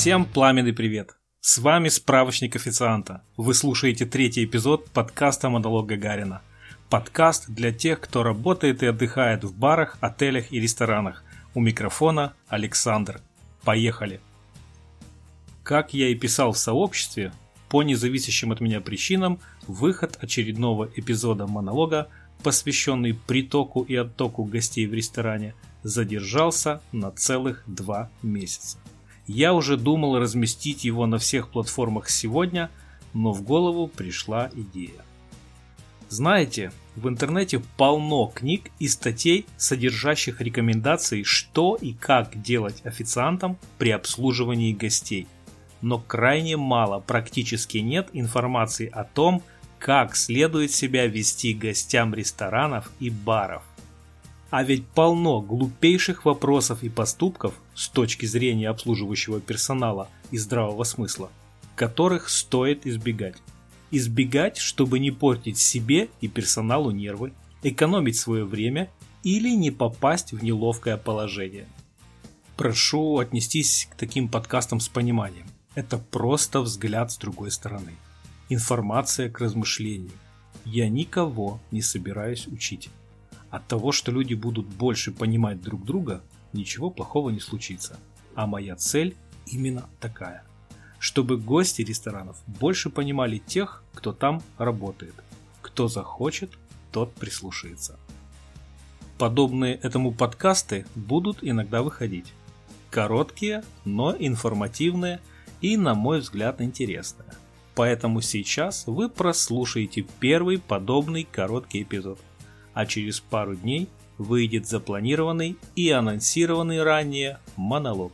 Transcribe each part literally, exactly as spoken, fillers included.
Всем пламенный привет! С вами справочник официанта. Вы слушаете третий эпизод подкаста «Монолог Гагарина». Подкаст для тех, кто работает и отдыхает в барах, отелях и ресторанах. У микрофона Александр. Поехали! Как я и писал в сообществе, по независящим от меня причинам, выход очередного эпизода монолога, посвященный притоку и оттоку гостей в ресторане, задержался на целых два месяца. Я уже думал разместить его на всех платформах сегодня, но в голову пришла идея. Знаете, в интернете полно книг и статей, содержащих рекомендации, что и как делать официантам при обслуживании гостей. Но крайне мало, практически нет информации о том, как следует себя вести гостям ресторанов и баров. А ведь полно глупейших вопросов и поступков с точки зрения обслуживающего персонала и здравого смысла, которых стоит избегать. Избегать, чтобы не портить себе и персоналу нервы, экономить свое время или не попасть в неловкое положение. Прошу отнестись к таким подкастам с пониманием. Это просто взгляд с другой стороны. Информация к размышлению. Я никого не собираюсь учить. От того, что люди будут больше понимать друг друга, ничего плохого не случится. А моя цель именно такая. Чтобы гости ресторанов больше понимали тех, кто там работает. Кто захочет, тот прислушается. Подобные этому подкасты будут иногда выходить. Короткие, но информативные и, на мой взгляд, интересные. Поэтому сейчас вы прослушаете первый подобный короткий эпизод. А через пару дней выйдет запланированный и анонсированный ранее монолог.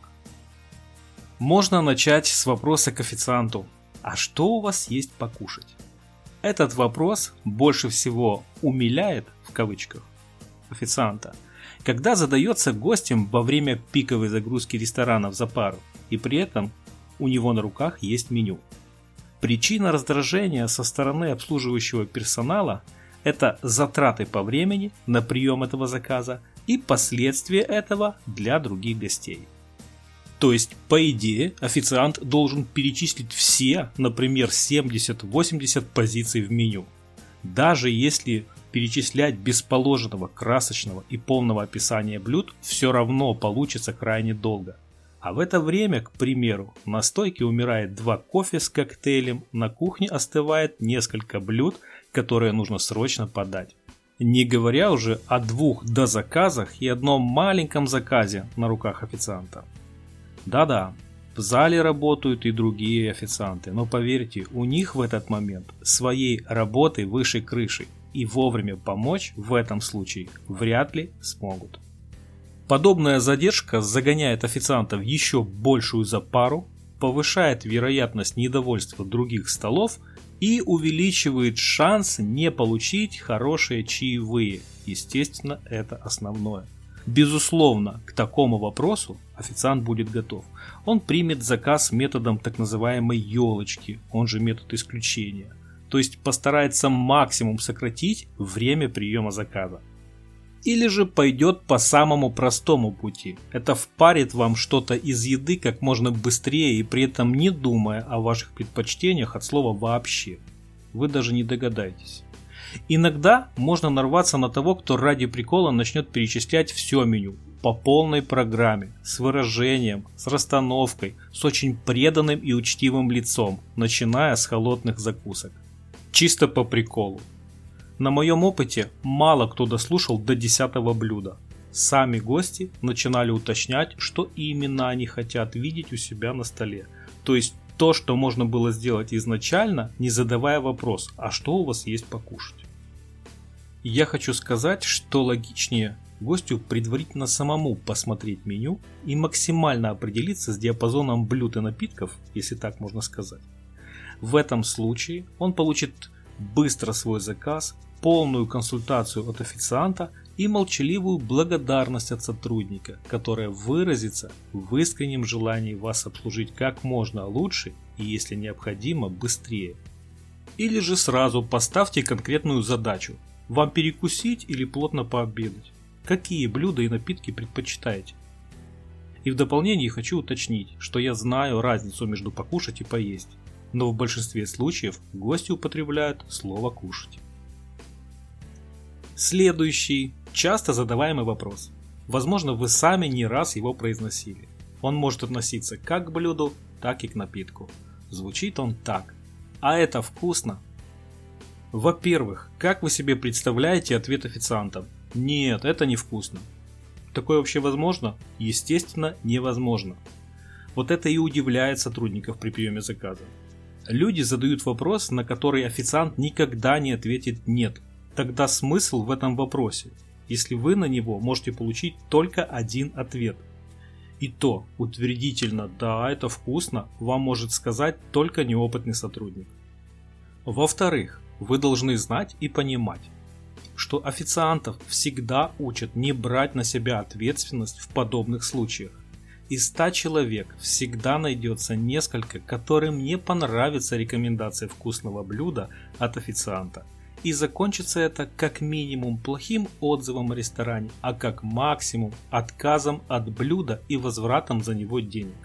Можно начать с вопроса к официанту. А что у вас есть покушать? Этот вопрос больше всего «умиляет» в кавычках официанта, когда задается гостем во время пиковой загрузки ресторанов за пару, и при этом у него на руках есть меню. Причина раздражения со стороны обслуживающего персонала – это затраты по времени на прием этого заказа и последствия этого для других гостей. То есть, по идее, официант должен перечислить все, например, семьдесят-восемьдесят позиций в меню. Даже если перечислять без положенного, красочного и полного описания блюд, все равно получится крайне долго. А в это время, к примеру, на стойке умирает два кофе с коктейлем, на кухне остывает несколько блюд, которые нужно срочно подать. Не говоря уже о двух дозаказах и одном маленьком заказе на руках официанта. Да-да, в зале работают и другие официанты, но поверьте, у них в этот момент своей работы выше крыши, и вовремя помочь в этом случае вряд ли смогут. Подобная задержка загоняет официанта в еще большую запару, повышает вероятность недовольства других столов и увеличивает шанс не получить хорошие чаевые. Естественно, это основное. Безусловно, к такому вопросу официант будет готов. Он примет заказ методом так называемой елочки, он же метод исключения. То есть постарается максимум сократить время приема заказа. Или же пойдет по самому простому пути. Это впарит вам что-то из еды как можно быстрее и при этом не думая о ваших предпочтениях от слова вообще. Вы даже не догадаетесь. Иногда можно нарваться на того, кто ради прикола начнет перечислять все меню по полной программе, с выражением, с расстановкой, с очень преданным и учтивым лицом, начиная с холодных закусок. Чисто по приколу. На моем опыте мало кто дослушал до десятого блюда. Сами гости начинали уточнять, что именно они хотят видеть у себя на столе. То есть то, что можно было сделать изначально, не задавая вопрос, а что у вас есть покушать. Я хочу сказать, что логичнее гостю предварительно самому посмотреть меню и максимально определиться с диапазоном блюд и напитков, если так можно сказать. В этом случае он получит быстро свой заказ, полную консультацию от официанта и молчаливую благодарность от сотрудника, которая выразится в искреннем желании вас обслужить как можно лучше и, если необходимо, быстрее. Или же сразу поставьте конкретную задачу – вам перекусить или плотно пообедать. Какие блюда и напитки предпочитаете? И в дополнение хочу уточнить, что я знаю разницу между покушать и поесть, но в большинстве случаев гости употребляют слово «кушать». Следующий, часто задаваемый вопрос. Возможно, вы сами не раз его произносили. Он может относиться как к блюду, так и к напитку. Звучит он так. А это вкусно? Во-первых, как вы себе представляете ответ официанта? Нет, это невкусно. Такое вообще возможно? Естественно, невозможно. Вот это и удивляет сотрудников при приеме заказа. Люди задают вопрос, на который официант никогда не ответит «нет». Тогда смысл в этом вопросе, если вы на него можете получить только один ответ. И то утвердительно «да, это вкусно» вам может сказать только неопытный сотрудник. Во-вторых, вы должны знать и понимать, что официантов всегда учат не брать на себя ответственность в подобных случаях. Из ста человек всегда найдется несколько, которым не понравится рекомендация вкусного блюда от официанта. И закончится это как минимум плохим отзывом о ресторане, а как максимум отказом от блюда и возвратом за него денег.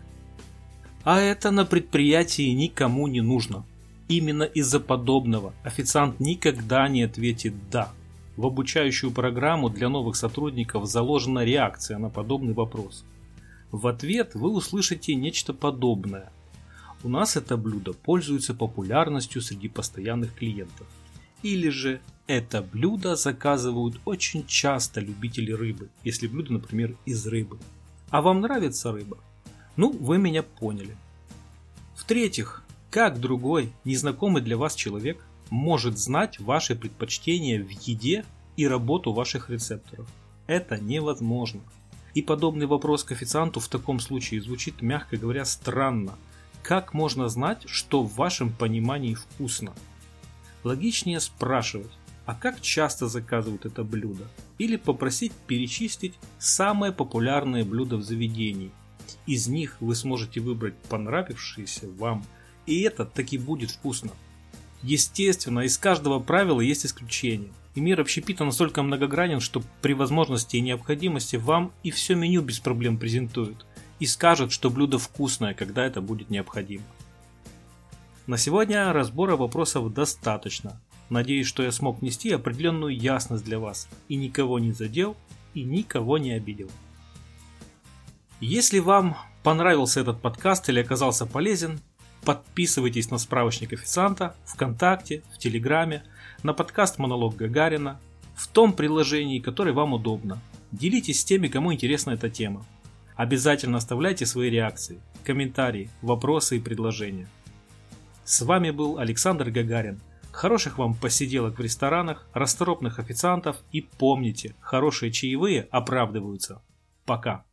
А это на предприятии никому не нужно. Именно из-за подобного официант никогда не ответит «да». В обучающую программу для новых сотрудников заложена реакция на подобный вопрос. В ответ вы услышите нечто подобное. У нас это блюдо пользуется популярностью среди постоянных клиентов. Или же это блюдо заказывают очень часто любители рыбы, если блюдо, например, из рыбы. А вам нравится рыба? Ну, вы меня поняли. В-третьих, как другой, незнакомый для вас человек может знать ваши предпочтения в еде и работу ваших рецепторов? Это невозможно. И подобный вопрос к официанту в таком случае звучит, мягко говоря, странно. Как можно знать, что в вашем понимании вкусно? Логичнее спрашивать, а как часто заказывают это блюдо? Или попросить перечислить самые популярные блюда в заведении. Из них вы сможете выбрать понравившиеся вам, и это таки будет вкусно. Естественно, из каждого правила есть исключение. И мир общепита настолько многогранен, что при возможности и необходимости вам и все меню без проблем презентуют. И скажут, что блюдо вкусное, когда это будет необходимо. На сегодня разбора вопросов достаточно. Надеюсь, что я смог внести определенную ясность для вас и никого не задел и никого не обидел. Если вам понравился этот подкаст или оказался полезен, подписывайтесь на справочник официанта ВКонтакте, в Телеграме, на подкаст «Монолог Гагарина», в том приложении, которое вам удобно. Делитесь с теми, кому интересна эта тема. Обязательно оставляйте свои реакции, комментарии, вопросы и предложения. С вами был Александр Гагарин. Хороших вам посиделок в ресторанах, расторопных официантов и помните, хорошие чаевые оправдываются. Пока.